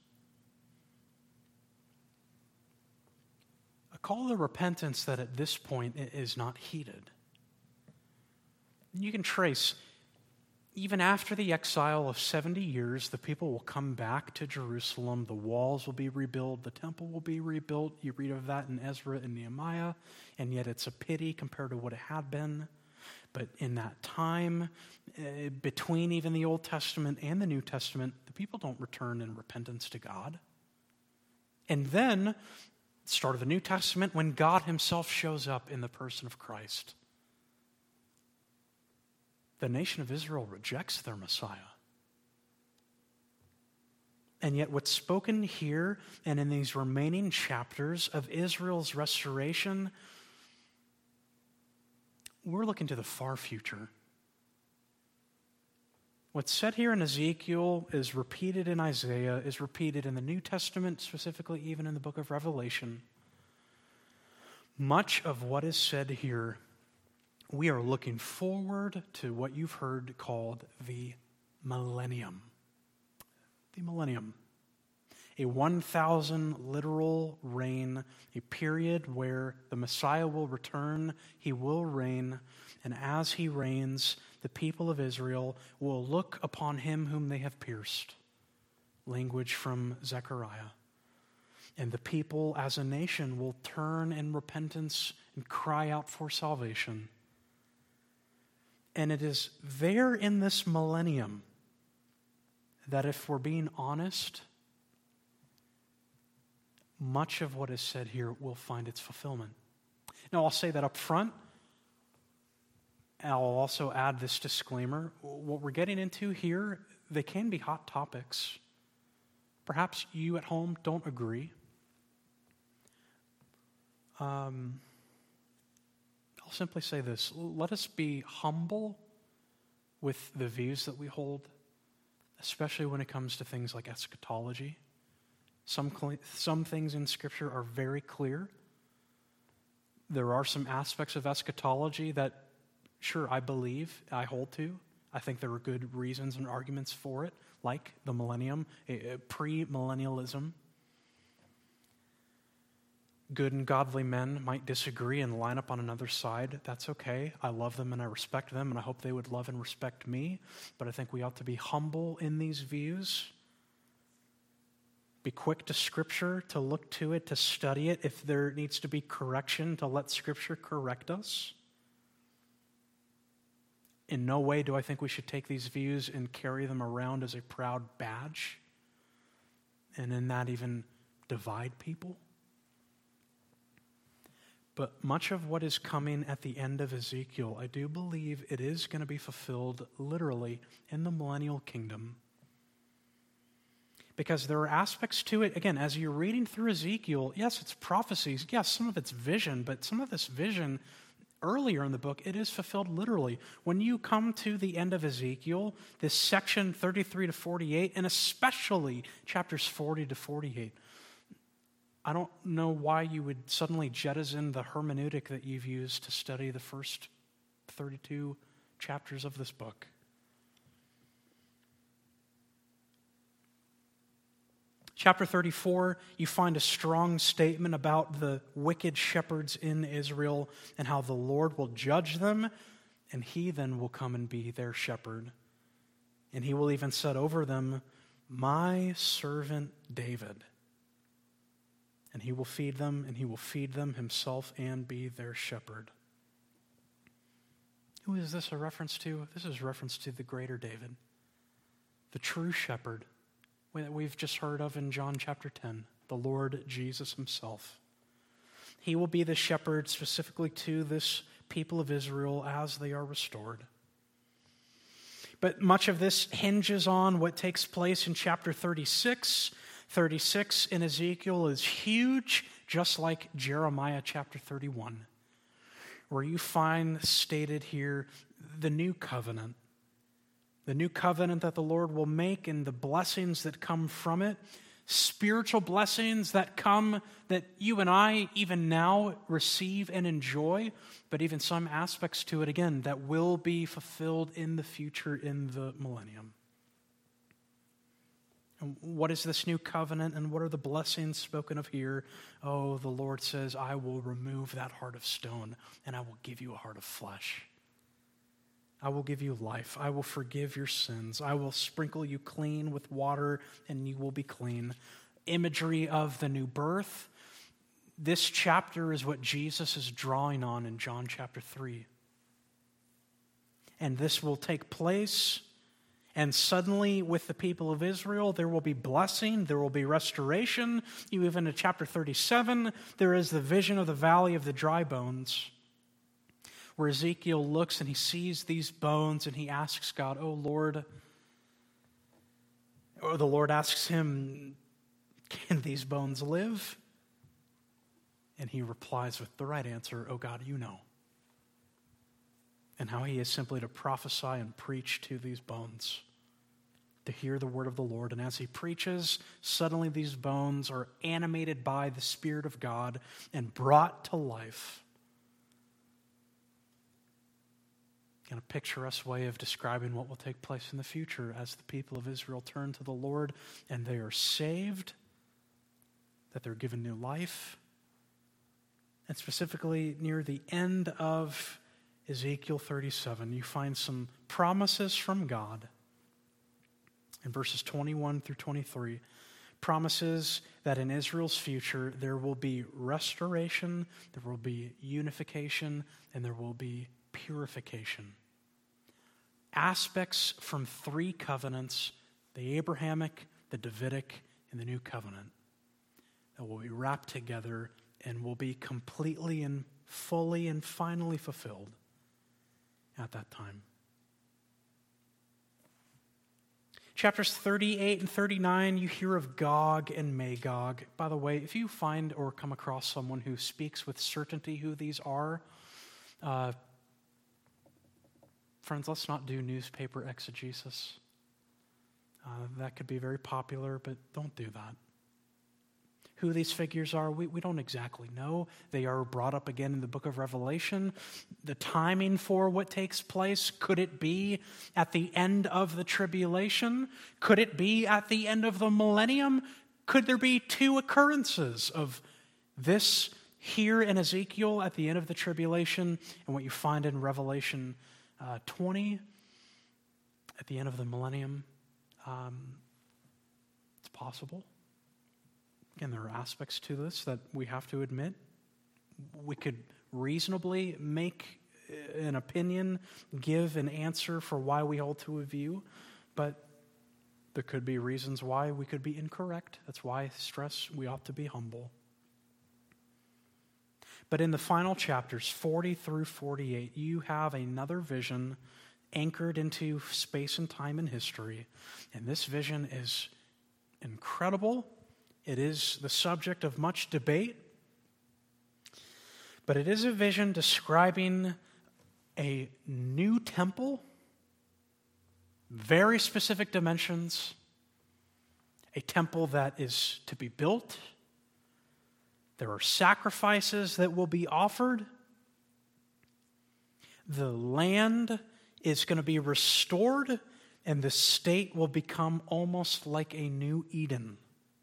[SPEAKER 1] A call to repentance that at this point is not heeded. You can trace, even after the exile of 70 years, the people will come back to Jerusalem. The walls will be rebuilt. The temple will be rebuilt. You read of that in Ezra and Nehemiah, and yet it's a pity compared to what it had been. But in that time, between even the Old Testament and the New Testament, the people don't return in repentance to God. And then, start of the New Testament, when God himself shows up in the person of Christ, the nation of Israel rejects their Messiah. And yet what's spoken here and in these remaining chapters of Israel's restoration, we're looking to the far future. What's said here in Ezekiel is repeated in Isaiah, is repeated in the New Testament, specifically even in the book of Revelation. Much of what is said here, we are looking forward to what you've heard called the millennium. The millennium. A 1,000 literal reign, a period where the Messiah will return, he will reign, and as he reigns, the people of Israel will look upon him whom they have pierced. Language from Zechariah. And the people as a nation will turn in repentance and cry out for salvation. And it is there in this millennium that, if we're being honest, much of what is said here will find its fulfillment. Now, I'll say that up front. I'll also add this disclaimer. What we're getting into here, they can be hot topics. Perhaps you at home don't agree. I'll simply say this. Let us be humble with the views that we hold, especially when it comes to things like eschatology. Some things in Scripture are very clear. There are some aspects of eschatology that, sure, I believe, I hold to. I think there are good reasons and arguments for it, like the millennium, pre-millennialism. Good and godly men might disagree and line up on another side. That's okay. I love them and I respect them, and I hope they would love and respect me. But I think we ought to be humble in these views. be quick to Scripture, to look to it, to study it. If there needs to be correction, to let Scripture correct us. In no way do I think we should take these views and carry them around as a proud badge, and in that even divide people. But much of what is coming at the end of Ezekiel, I do believe it is going to be fulfilled literally in the millennial kingdom. Because there are aspects to it, again, as you're reading through Ezekiel, yes, it's prophecies, yes, some of it's vision, but some of this vision earlier in the book, it is fulfilled literally. When you come to the end of Ezekiel, this section 33 to 48, and especially chapters 40 to 48, I don't know why you would suddenly jettison the hermeneutic that you've used to study the first 32 chapters of this book. Chapter 34, you find a strong statement about the wicked shepherds in Israel and how the Lord will judge them, and he then will come and be their shepherd. And he will even set over them, my servant David. And he will feed them, and he will feed them himself and be their shepherd. Who is this a reference to? This is a reference to the greater David, the true shepherd that we've just heard of in John chapter 10, the Lord Jesus himself. He will be the shepherd specifically to this people of Israel as they are restored. But much of this hinges on what takes place in chapter 36. 36 in Ezekiel is huge, just like Jeremiah chapter 31, where you find stated here the new covenant. The new covenant that the Lord will make and the blessings that come from it, spiritual blessings that come that you and I even now receive and enjoy, but even some aspects to it, again, that will be fulfilled in the future in the millennium. And what is this new covenant and what are the blessings spoken of here? Oh, the Lord says, I will remove that heart of stone and I will give you a heart of flesh. I will give you life. I will forgive your sins. I will sprinkle you clean with water, and you will be clean. Imagery of the new birth. This chapter is what Jesus is drawing on in John chapter 3. And this will take place, and suddenly with the people of Israel, there will be blessing, there will be restoration. Even in chapter 37, there is the vision of the valley of the dry bones, where Ezekiel looks and he sees these bones and he asks God, oh Lord, or the Lord asks him, can these bones live? And he replies with the right answer, oh God, you know. And how he is simply to prophesy and preach to these bones, to hear the word of the Lord. And as he preaches, suddenly these bones are animated by the Spirit of God and brought to life. A picturesque way of describing what will take place in the future as the people of Israel turn to the Lord and they are saved, that they're given new life. And specifically near the end of Ezekiel 37, you find some promises from God in verses 21 through 23. Promises that in Israel's future there will be restoration, there will be unification, and there will be purification. Aspects from three covenants, the Abrahamic, the Davidic, and the new covenant, that will be wrapped together and will be completely and fully and finally fulfilled at that time. Chapters 38 and 39, you hear of Gog and Magog. By the way, if you find or come across someone who speaks with certainty who these are, friends, let's not do newspaper exegesis. That could be very popular, but don't do that. Who these figures are, we don't exactly know. They are brought up again in the book of Revelation. The timing for what takes place, could it be at the end of the tribulation? Could it be at the end of the millennium? Could there be two occurrences of this here in Ezekiel at the end of the tribulation and what you find in Revelation 20 at the end of the millennium? It's possible. And there are aspects to this that we have to admit. We could reasonably make an opinion, give an answer for why we hold to a view, but there could be reasons why we could be incorrect. That's why I stress we ought to be humble. But in the final chapters, 40 through 48, you have another vision anchored into space and time and history. And this vision is incredible. It is the subject of much debate. But it is a vision describing a new temple, very specific dimensions, a temple that is to be built. There are sacrifices that will be offered. The land is going to be restored, and the state will become almost like a new Eden.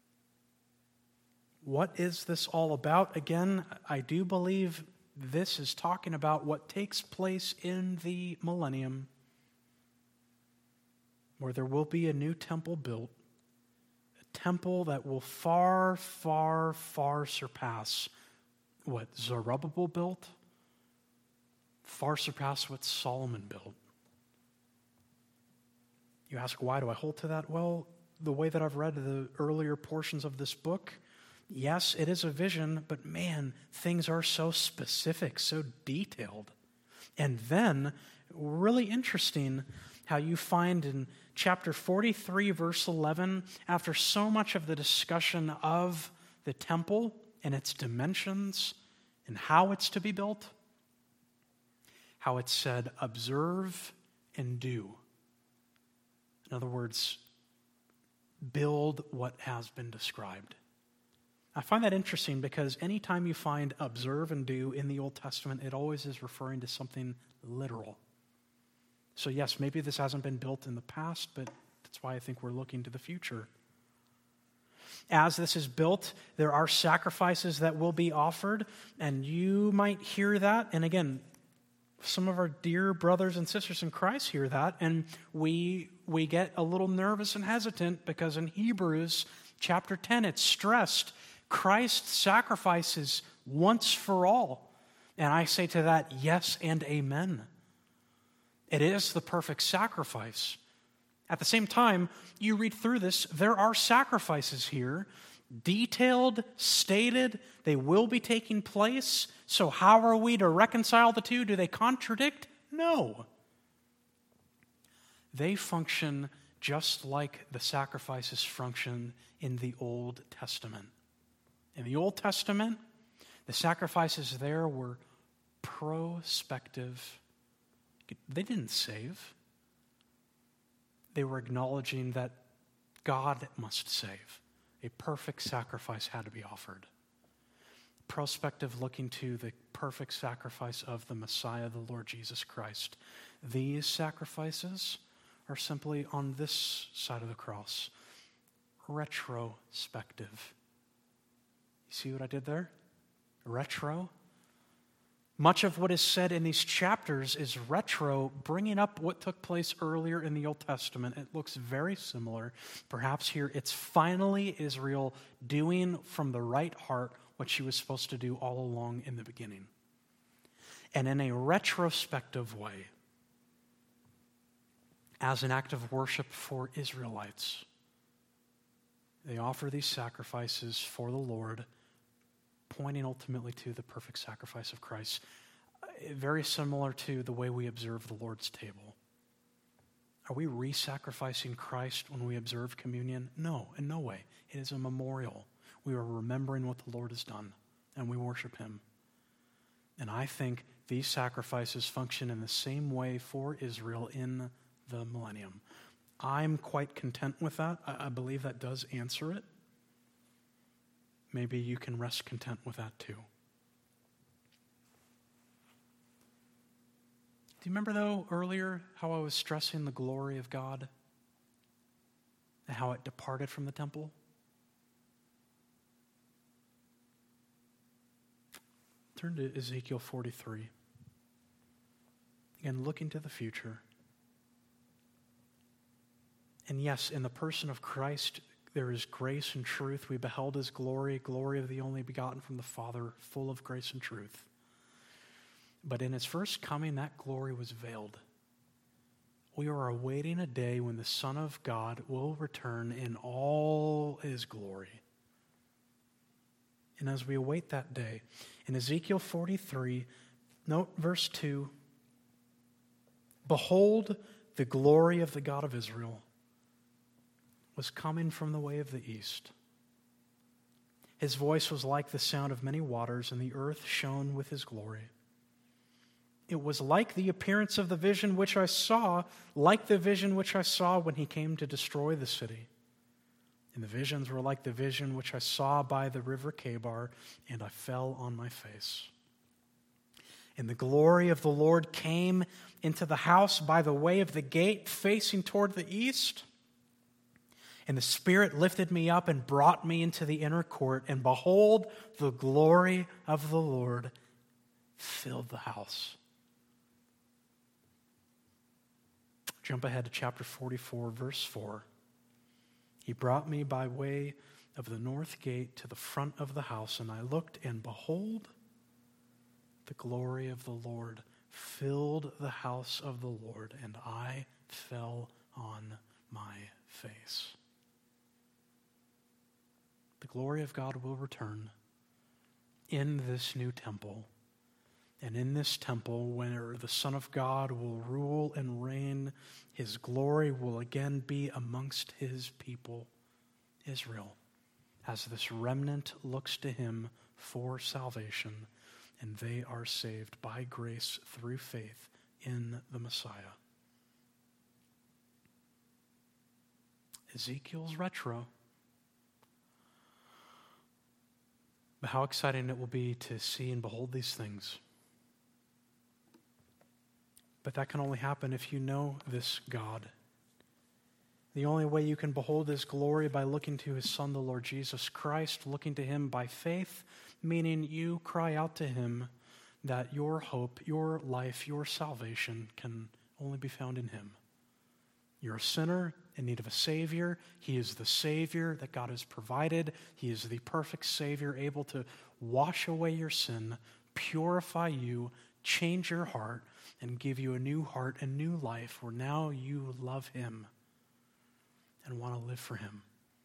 [SPEAKER 1] What is this all about? Again, I do believe this is talking about what takes place in the millennium, where there will be a new temple built, a temple that will far, far, far surpass what Zerubbabel built, far surpass what Solomon built. You ask, why do I hold to that? Well, the way that I've read the earlier portions of this book, yes, it is a vision, but man, things are so specific, so detailed. And then, really interesting how you find in chapter 43, verse 11, after so much of the discussion of the temple and its dimensions and how it's to be built, how it said, observe and do. In other words, build what has been described. I find that interesting because anytime you find observe and do in the Old Testament, it always is referring to something literal. So yes, maybe this hasn't been built in the past, but that's why I think we're looking to the future. As this is built, there are sacrifices that will be offered, and you might hear that. And again, some of our dear brothers and sisters in Christ hear that, and we get a little nervous and hesitant because in Hebrews chapter 10, it's stressed Christ's sacrifices once for all. And I say to that, yes and amen. It is the perfect sacrifice. At the same time, you read through this, there are sacrifices here, detailed, stated, they will be taking place. So how are we to reconcile the two? Do they contradict? No. They function just like the sacrifices function in the Old Testament. In the Old Testament, the sacrifices there were prospective. They didn't save. They were acknowledging that God must save. A perfect sacrifice had to be offered. Prospective, looking to the perfect sacrifice of the Messiah, the Lord Jesus Christ. These sacrifices are simply on this side of the cross. Retrospective. You see what I did there? Retro. Much of what is said in these chapters is retro, bringing up what took place earlier in the Old Testament. It looks very similar. Perhaps here it's finally Israel doing from the right heart what she was supposed to do all along in the beginning. And in a retrospective way, as an act of worship for Israelites, they offer these sacrifices for the Lord, pointing ultimately to the perfect sacrifice of Christ. Very similar to the way we observe the Lord's table. Are we re-sacrificing Christ when we observe communion? No, in no way. It is a memorial. We are remembering what the Lord has done, and we worship Him. And I think these sacrifices function in the same way for Israel in the millennium. I'm quite content with that. I believe that does answer it. Maybe you can rest content with that too. Do you remember, though, earlier how I was stressing the glory of God and how it departed from the temple? Turn to Ezekiel 43. Again, looking to the future. And yes, in the person of Christ, there is grace and truth. We beheld his glory, glory of the only begotten from the Father, full of grace and truth. But in his first coming, that glory was veiled. We are awaiting a day when the Son of God will return in all his glory. And as we await that day, in Ezekiel 43, note verse 2, behold, the glory of the God of Israel was coming from the way of the east. His voice was like the sound of many waters, and the earth shone with his glory. It was like the appearance of the vision which I saw, like the vision which I saw when he came to destroy the city. And the visions were like the vision which I saw by the river Chebar, and I fell on my face. And the glory of the Lord came into the house by the way of the gate facing toward the east. And the Spirit lifted me up and brought me into the inner court, and behold, the glory of the Lord filled the house. Jump ahead to chapter 44, verse 4. He brought me by way of the north gate to the front of the house, and I looked, and behold, the glory of the Lord filled the house of the Lord, and I fell on my face. The glory of God will return in this new temple. And in this temple, where the Son of God will rule and reign, his glory will again be amongst his people, Israel, as this remnant looks to him for salvation, and they are saved by grace through faith in the Messiah. Ezekiel's retro. But how exciting it will be to see and behold these things. But that can only happen if you know this God. The only way you can behold his glory by looking to his Son, the Lord Jesus Christ, looking to him by faith, meaning you cry out to him that your hope, your life, your salvation can only be found in him. You're a sinner in need of a Savior. He is the Savior that God has provided. He is the perfect Savior, able to wash away your sin, purify you, change your heart, and give you a new heart and new life where now you love him and want to live for him.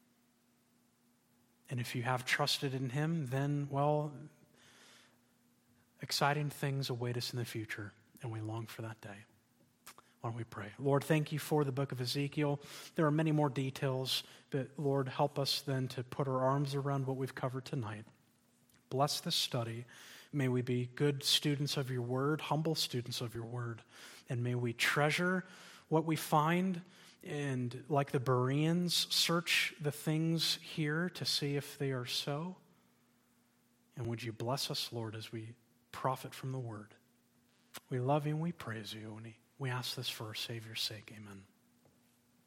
[SPEAKER 1] And if you have trusted in him, then, well, exciting things await us in the future, and we long for that day. Why don't we pray? Lord, thank you for the book of Ezekiel. There are many more details, but Lord, help us then to put our arms around what we've covered tonight. Bless this study. May we be good students of your word, humble students of your word, and may we treasure what we find and, like the Bereans, search the things here to see if they are so. And would you bless us, Lord, as we profit from the word. We love you and we praise you, and we ask this for our Savior's sake. Amen.